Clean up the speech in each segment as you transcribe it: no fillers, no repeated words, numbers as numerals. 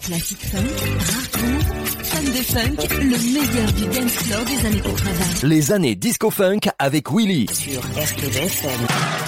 classique funk, rare groove, fan de funk, le meilleur du dance floor des années 80. Les années disco funk avec Willy Sur RTVFM.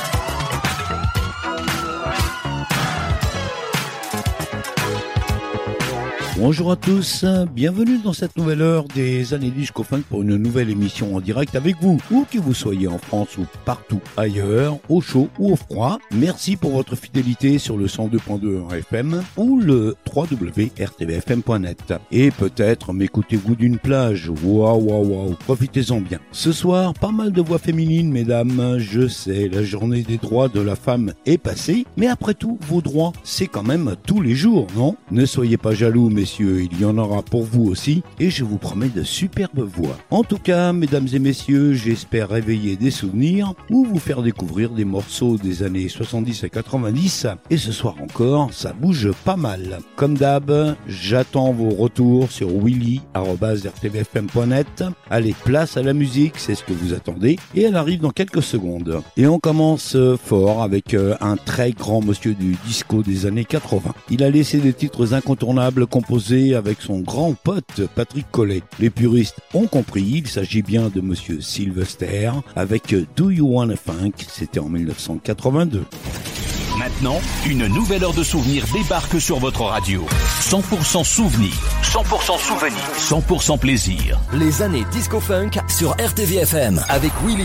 Bonjour à tous, bienvenue dans cette nouvelle heure des années disco funk pour une nouvelle émission en direct avec vous, où que vous soyez en France ou partout ailleurs, au chaud ou au froid. Merci pour votre fidélité sur le 102.2 FM ou le www.rtvfm.net. Et peut-être m'écoutez-vous d'une plage, waouh, profitez-en bien. Ce soir, pas mal de voix féminines, mesdames, je sais, la journée des droits de la femme est passée, mais après tout, vos droits, c'est quand même tous les jours, non ? Ne soyez pas jaloux, messieurs, il y en aura pour vous aussi, et je vous promets de superbes voix. En tout cas, mesdames et messieurs, j'espère réveiller des souvenirs ou vous faire découvrir des morceaux des années 70 et 90, et ce soir encore, ça bouge pas mal. Comme d'hab, j'attends vos retours sur willy@rtvfm.net. Allez, place à la musique, c'est ce que vous attendez, et elle arrive dans quelques secondes. Et on commence fort avec un très grand monsieur du disco des années 80. Il a laissé des titres incontournables composés avec son grand pote Patrick Collet. Les puristes ont compris, il s'agit bien de monsieur Sylvester avec Do You Wanna Funk, c'était en 1982. Maintenant, une nouvelle heure de souvenirs débarque sur votre radio. 100% souvenirs, 100% souvenirs, 100% plaisir. Les années disco funk sur RTVFM avec Willy.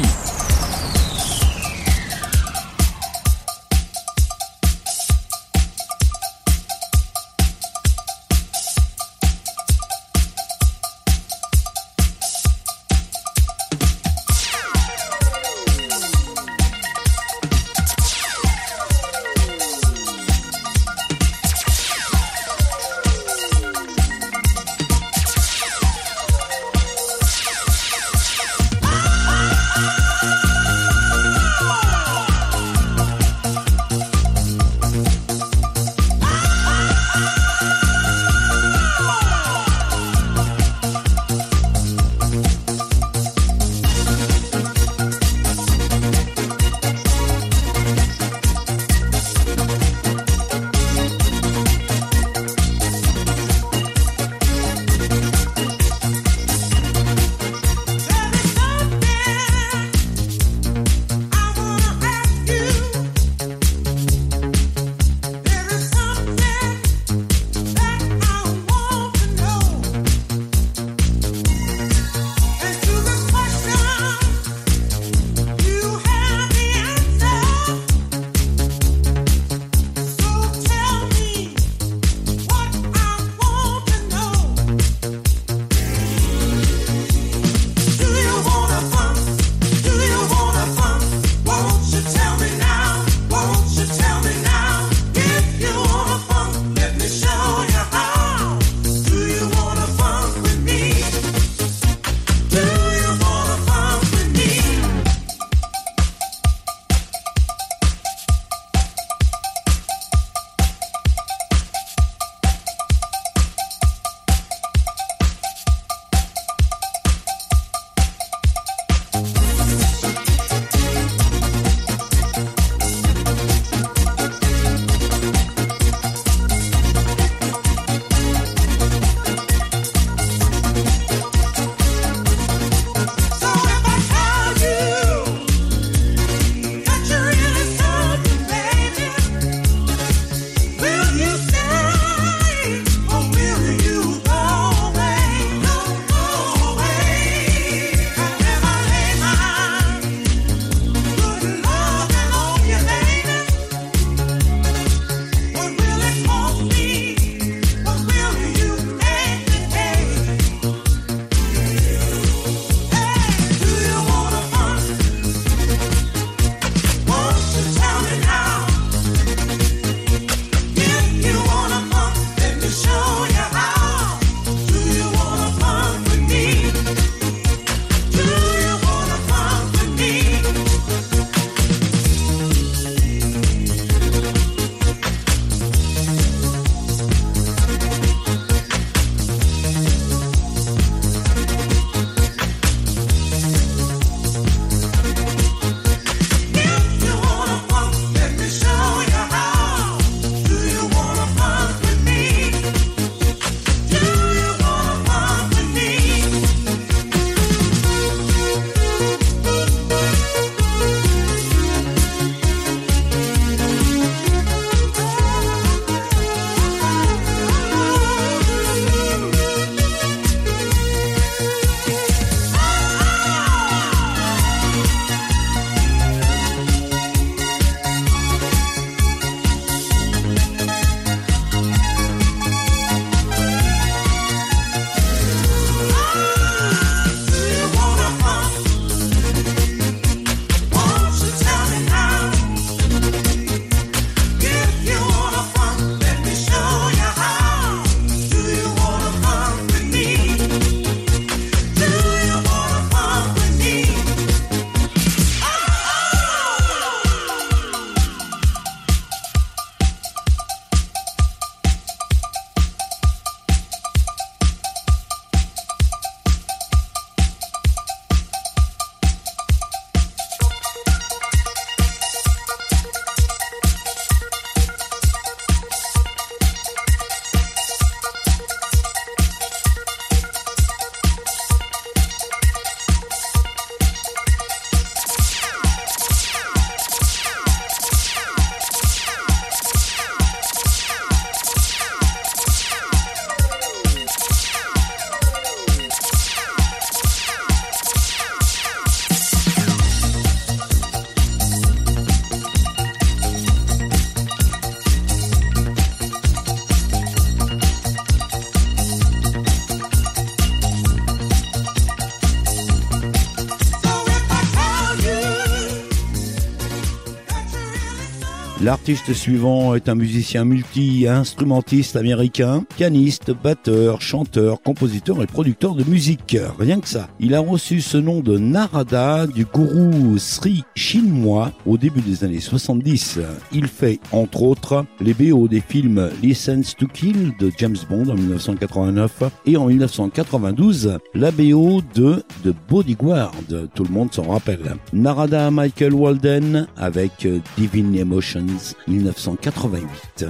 L'artiste suivant est un musicien multi-instrumentiste américain, pianiste, batteur, chanteur, compositeur et producteur de musique. Rien que ça. Il a reçu ce nom de Narada du gourou Sri Chinmoy au début des années 70. Il fait, entre autres, les BO des films License to Kill de James Bond en 1989 et en 1992, la BO de The Bodyguard. Tout le monde s'en rappelle. Narada Michael Walden avec Divine Emotions 1988.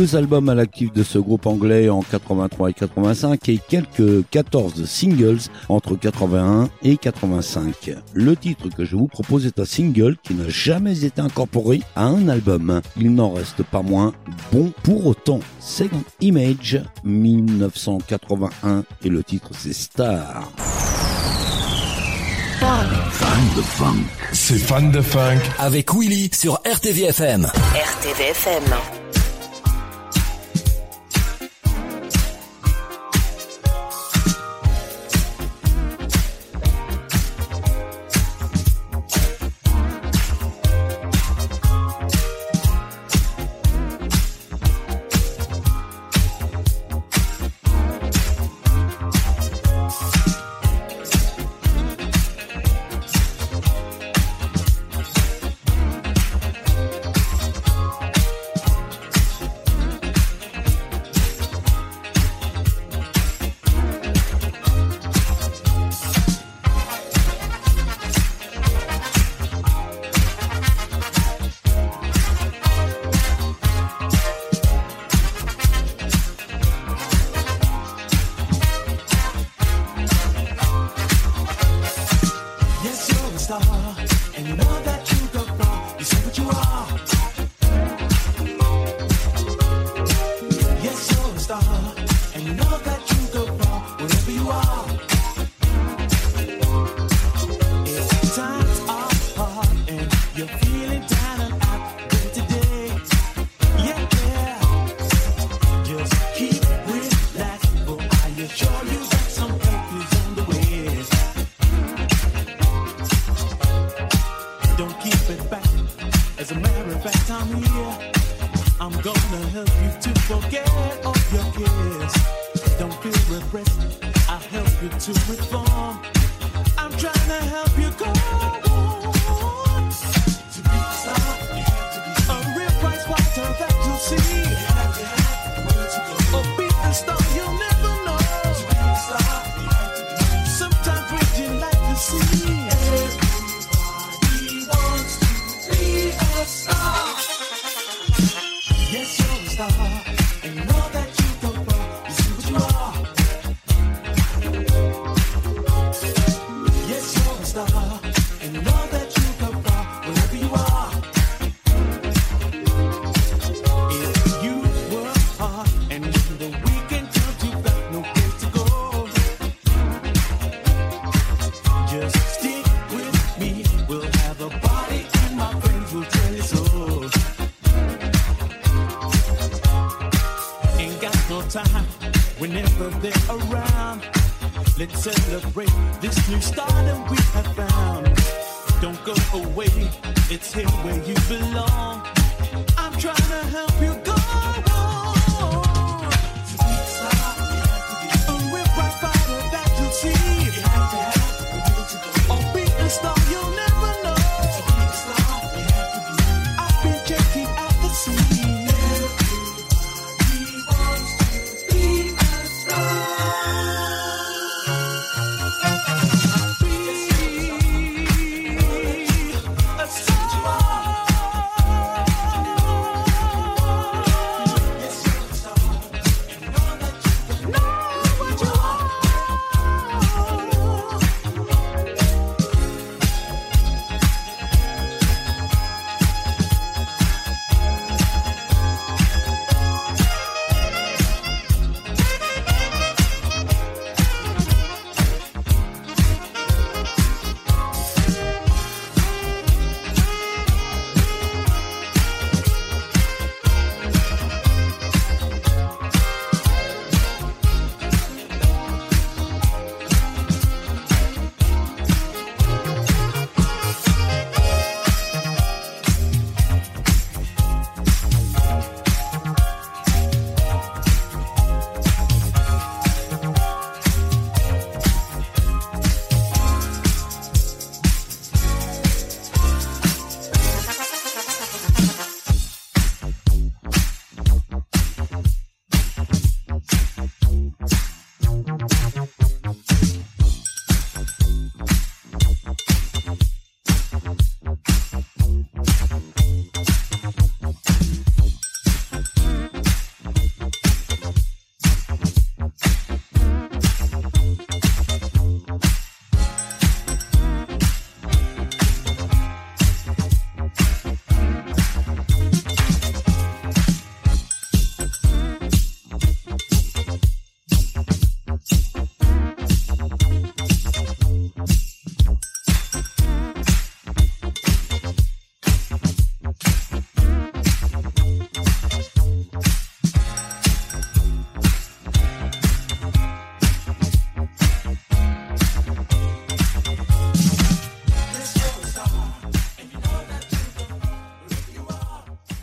2 albums à l'actif de ce groupe anglais en 83 et 85 et quelques 14 singles entre 81 et 85. Le titre que je vous propose est un single qui n'a jamais été incorporé à un album. Il n'en reste pas moins bon pour autant. Second Image 1981 et le titre c'est Star. Fan de funk. C'est Fan de funk. Avec Willy sur RTVFM. RTVFM.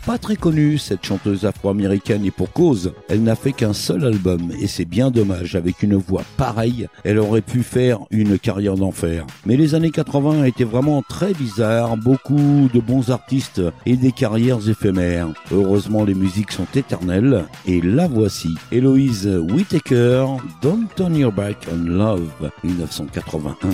pas très connue, cette chanteuse afro-américaine, et pour cause, elle n'a fait qu'un seul album, et c'est bien dommage, avec une voix pareille, elle aurait pu faire une carrière d'enfer. Mais les années 80 étaient vraiment très bizarres, beaucoup de bons artistes et des carrières éphémères. Heureusement, les musiques sont éternelles, et la voici, Eloise Whittaker, Don't Turn Your Back on Love, 1981.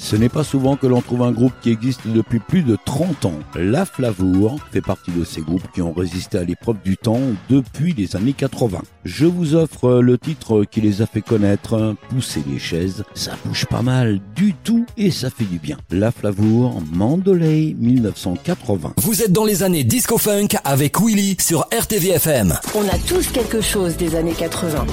Ce n'est pas souvent que l'on trouve un groupe qui existe depuis plus de 30 ans. La Flavour fait partie de ces groupes qui ont résisté à l'épreuve du temps depuis les années 80. Je vous offre le titre qui les a fait connaître, Pousser les chaises, ça bouge pas mal du tout et ça fait du bien. La Flavour, Mandolay 1980. Vous êtes dans les années disco-funk avec Willy sur RTVFM. On a tous quelque chose des années 80.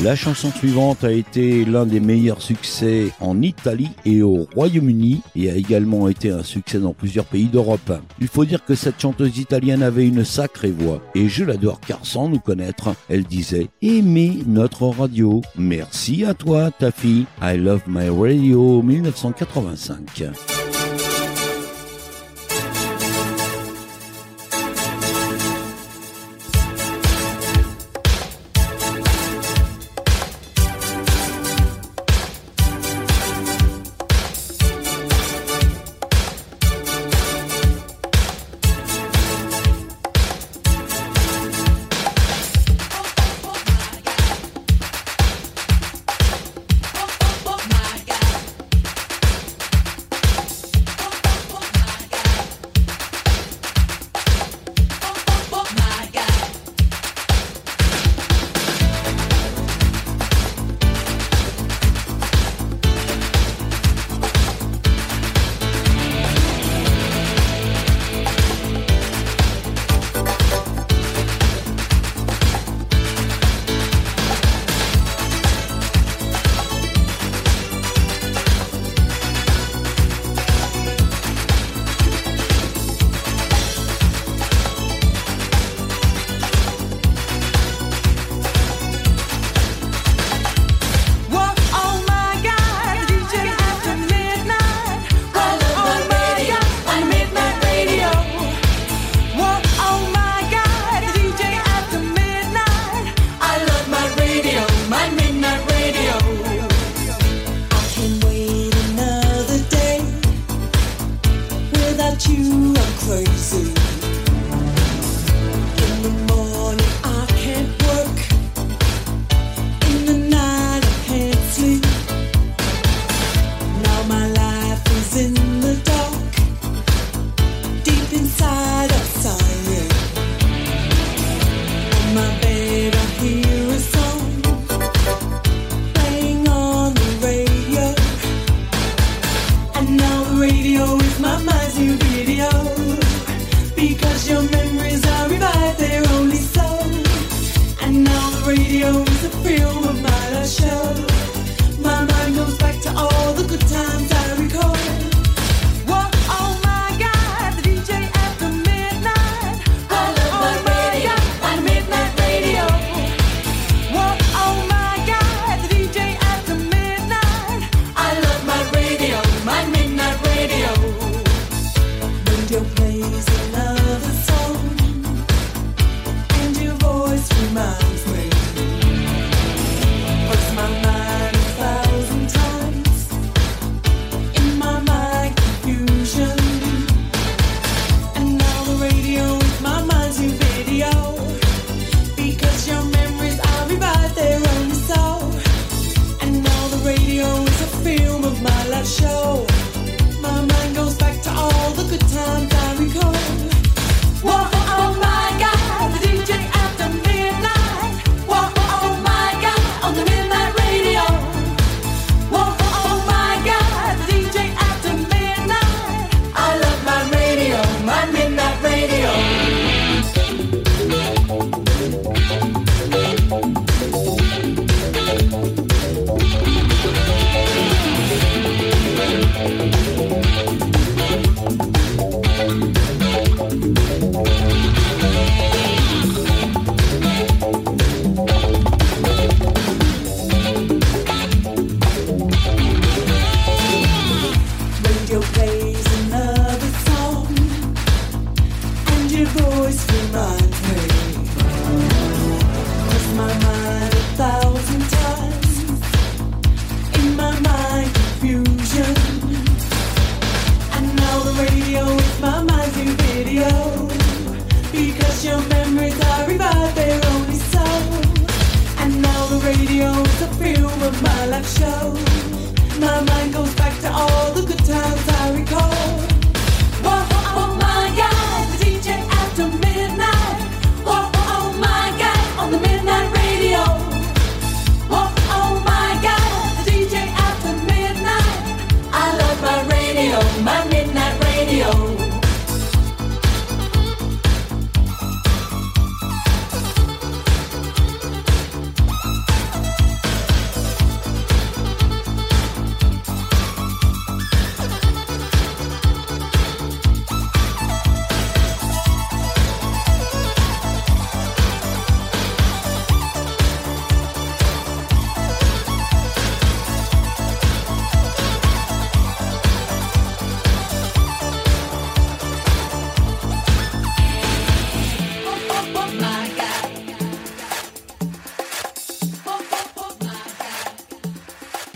La chanson suivante a été l'un des meilleurs succès en Italie et au Royaume-Uni et a également été un succès dans plusieurs pays d'Europe. Il faut dire que cette chanteuse italienne avait une sacrée voix et je l'adore car sans nous connaître, elle disait « Aimez notre radio, merci à toi ta fille, I love my radio 1985 ».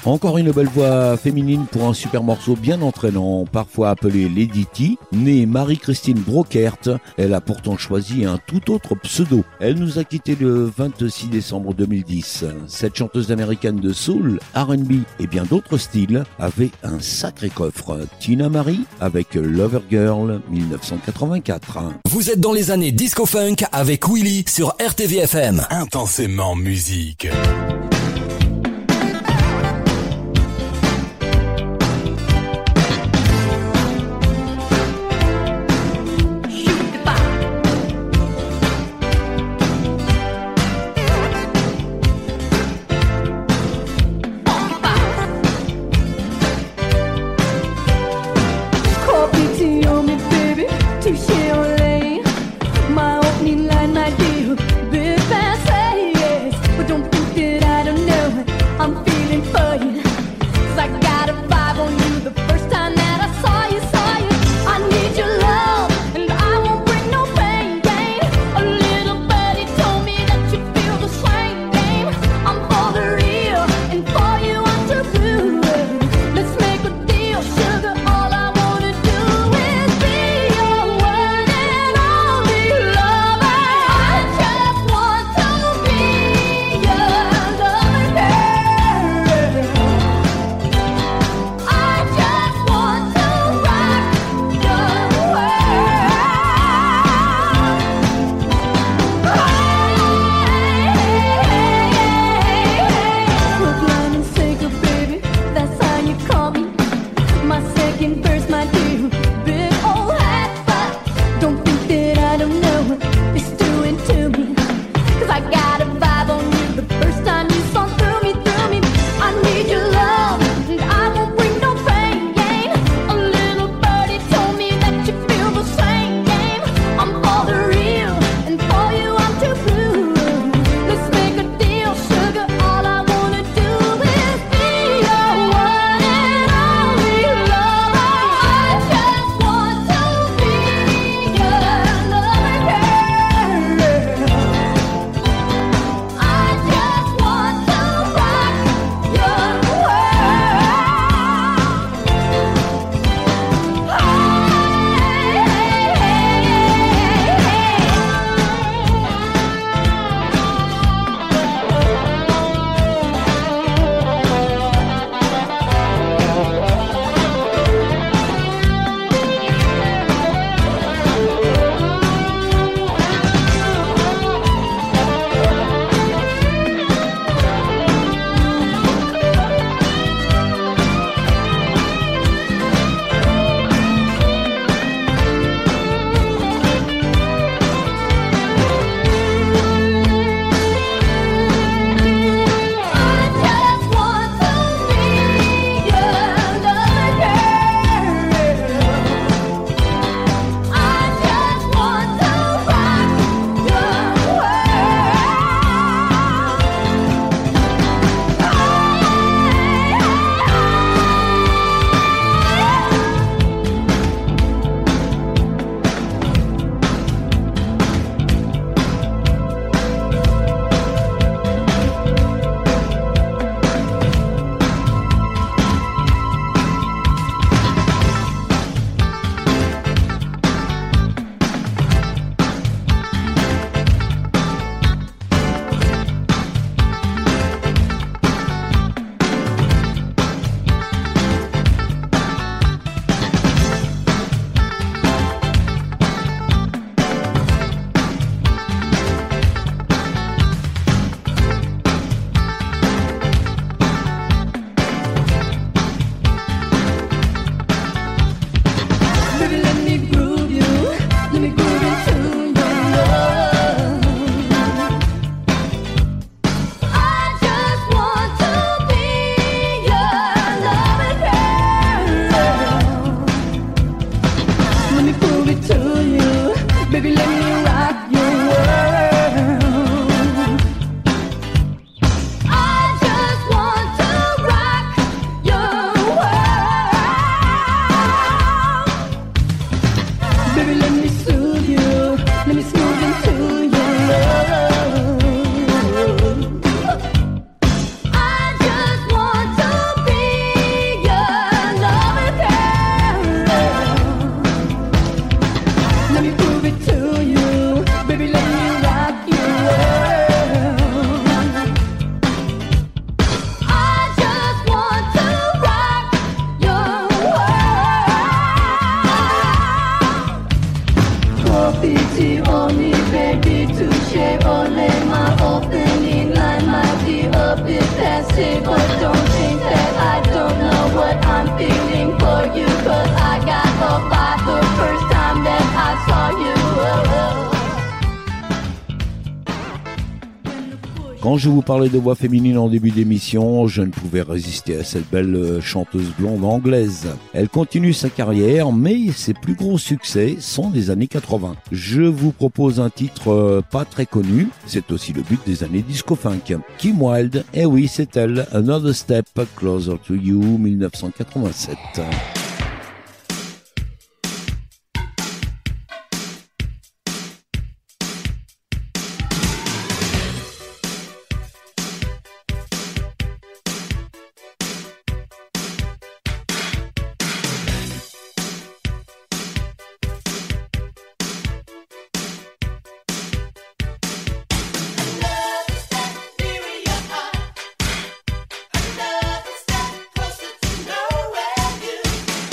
Encore une belle voix féminine pour un super morceau bien entraînant, parfois appelé Lady T. Née Marie-Christine Brockert, elle a pourtant choisi un tout autre pseudo. Elle nous a quitté le 26 décembre 2010. Cette chanteuse américaine de soul, R&B et bien d'autres styles avait un sacré coffre. Tina Marie avec Lover Girl 1984. Vous êtes dans les années disco-funk avec Willy sur RTV-FM. Intensément musique. My opening line, my dear, big fast, say yes, but don't think that I Quand je vous parlais de voix féminine en début d'émission, je ne pouvais résister à cette belle chanteuse blonde anglaise. Elle continue sa carrière, mais ses plus gros succès sont des années 80. Je vous propose un titre pas très connu, c'est aussi le but des années disco-funk. Kim Wilde, eh oui c'est elle, Another Step Closer to You, 1987. Another step closer to nowhere.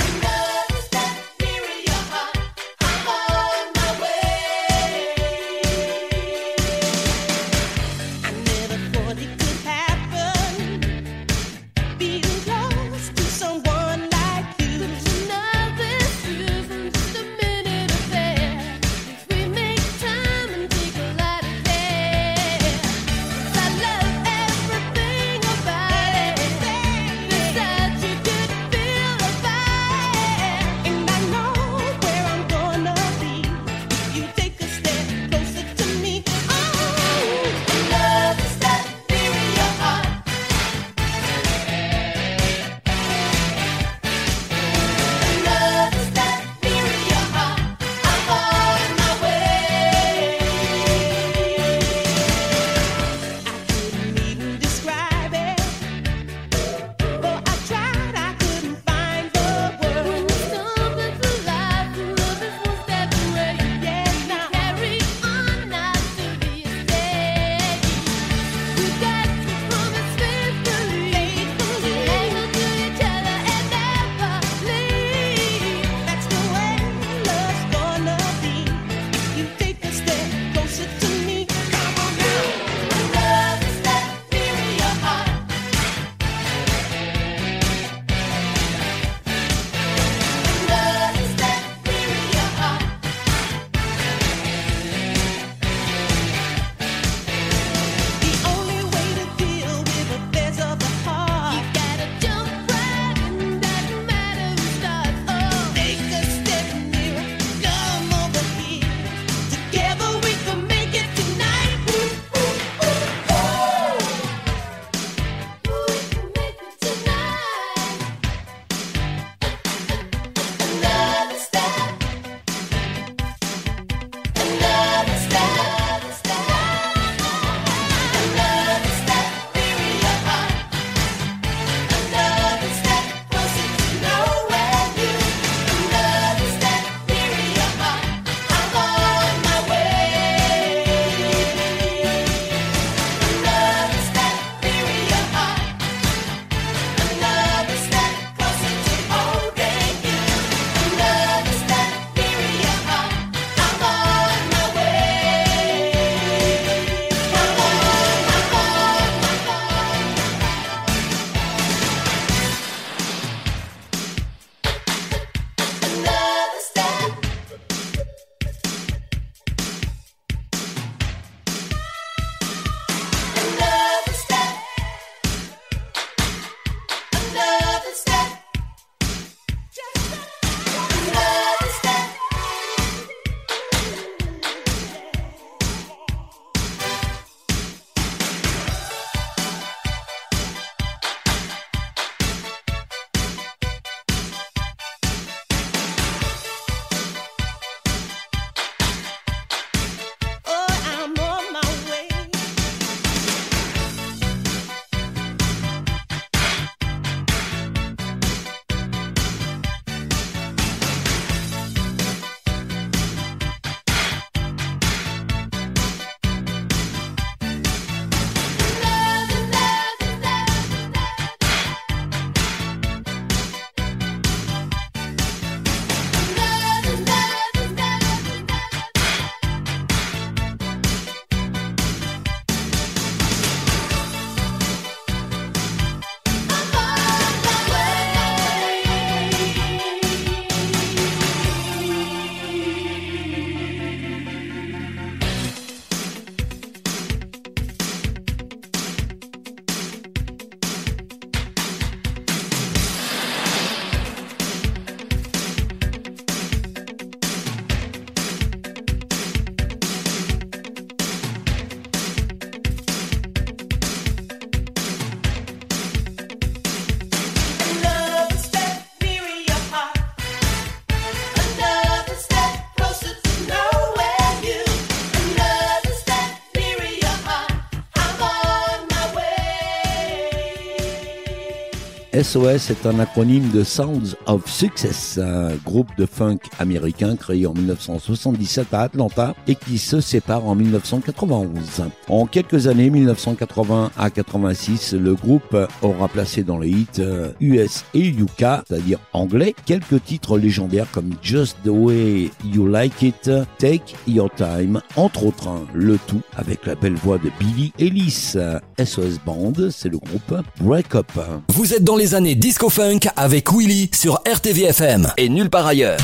SOS est un acronyme de Sounds of Success, un groupe de funk américain créé en 1977 à Atlanta et qui se sépare en 1991. En quelques années, 1980 à 86, le groupe aura placé dans les hits US et UK, c'est-à-dire anglais, quelques titres légendaires comme Just the Way You Like It, Take Your Time, entre autres, le tout avec la belle voix de Billy Ellis. SOS Band, c'est le groupe Break Up. Vous êtes dans les années disco-funk avec Willy sur RTVFM et nulle part ailleurs.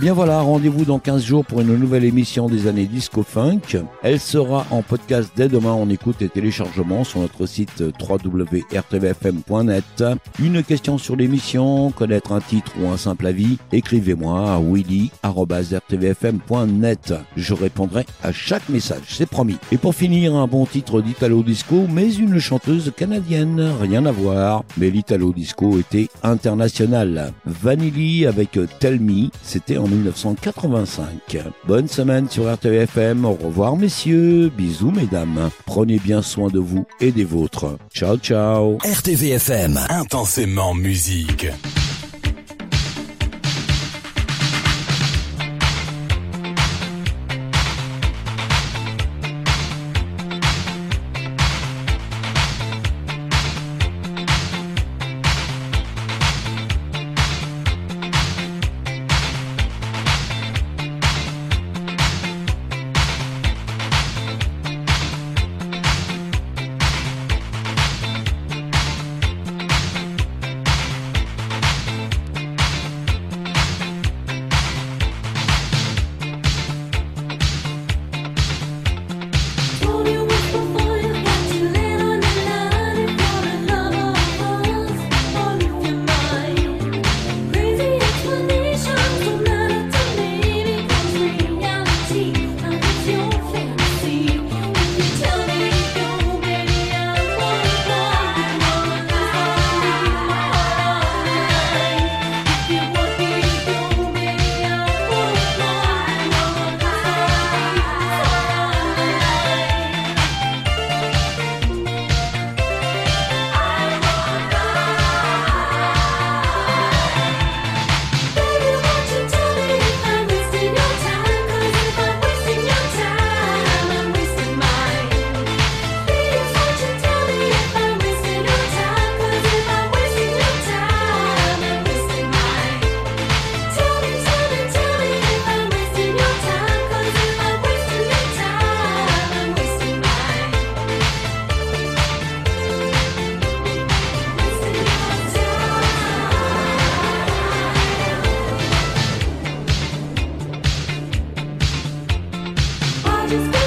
bien voilà, rendez-vous dans 15 jours pour une nouvelle émission des années Disco Funk. Elle sera en podcast dès demain en écoute et téléchargement sur notre site www.rtvfm.net. Une question sur l'émission, connaître un titre ou un simple avis, écrivez-moi à willy@rtvfm.net. Je répondrai à chaque message, c'est promis. Et pour finir, un bon titre d'Italo Disco, mais une chanteuse canadienne, rien à voir. Mais l'Italo Disco était international. Vanilli avec Tell Me, c'était en 1985. Bonne semaine sur RTVFM, au revoir messieurs, bisous mesdames. Prenez bien soin de vous et des vôtres. Ciao ciao. RTVFM. Intensément musique. Just